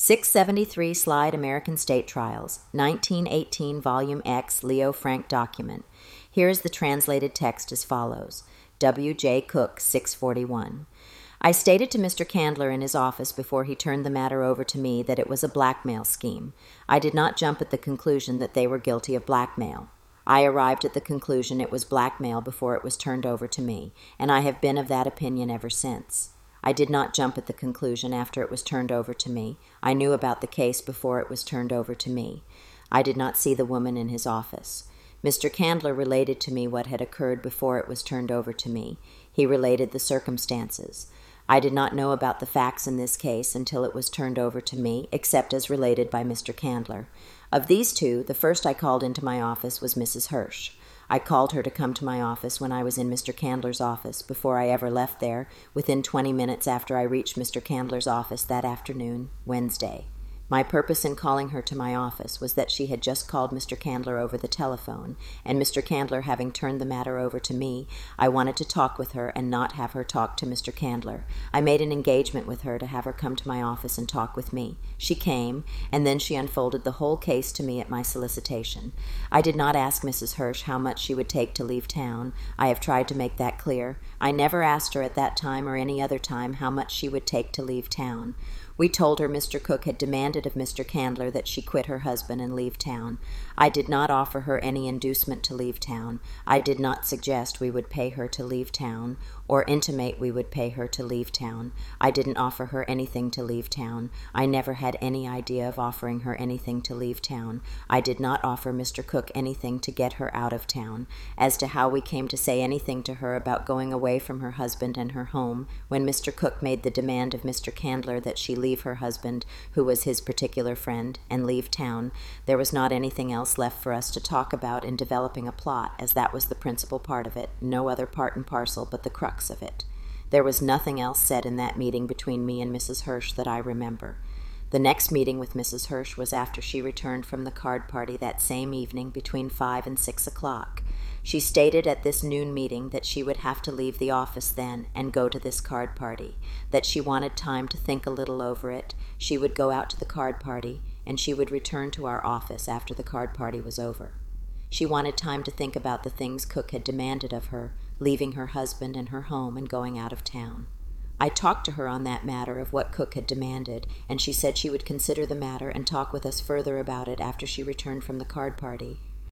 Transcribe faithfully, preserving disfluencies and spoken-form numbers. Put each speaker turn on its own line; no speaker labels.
six seventy-three Slide American State Trials, nineteen eighteen Volume X Leo Frank document. Here is the translated text as follows. W J. Cook, six forty-one. I stated to Mister Candler in his office before he turned the matter over to me that it was a blackmail scheme. I did not jump at the conclusion that they were guilty of blackmail. I arrived at the conclusion it was blackmail before it was turned over to me, and I have been of that opinion ever since. I did not jump at the conclusion after it was turned over to me. I knew about the case before it was turned over to me. I did not see the woman in his office. Mister Candler related to me what had occurred before it was turned over to me. He related the circumstances. I did not know about the facts in this case until it was turned over to me, except as related by Mister Candler. Of these two, the first I called into my office was Missus Hirsch. I called her to come to my office when I was in Mister Candler's office, before I ever left there, within twenty minutes after I reached Mister Candler's office that afternoon, Wednesday. My purpose in calling her to my office was that she had just called Mister Candler over the telephone, and Mister Candler having turned the matter over to me, I wanted to talk with her and not have her talk to Mister Candler. I made an engagement with her to have her come to my office and talk with me. She came, and then she unfolded the whole case to me at my solicitation. I did not ask Missus Hirsch how much she would take to leave town. I have tried to make that clear. I never asked her at that time or any other time how much she would take to leave town. We told her Mister Cook had demanded of Mister Candler that she quit her husband and leave town. I did not offer her any inducement to leave town. I did not suggest we would pay her to leave town, or intimate we would pay her to leave town. I didn't offer her anything to leave town. I never had any idea of offering her anything to leave town. I did not offer Mister Cook anything to get her out of town. As to how we came to say anything to her about going away from her husband and her home, when Mister Cook made the demand of Mister Candler that she leave her husband, who was his particular friend, and leave town, there was not anything else left for us to talk about in developing a plot, as that was the principal part of it, no other part and parcel but the crux of it. There was nothing else said in that meeting between me and Missus Hirsch that I remember. The next meeting with Missus Hirsch was after she returned from the card party that same evening between five and six o'clock. She stated at this noon meeting that she would have to leave the office then and go to this card party, that she wanted time to think a little over it. She would go out to the card party, and she would return to our office after the card party was over. She wanted time to think about the things Cook had demanded of her, leaving her husband and her home and going out of town. I talked to her on that matter of what Cook had demanded, and she said she would consider the matter and talk with us further about it after she returned from the card party,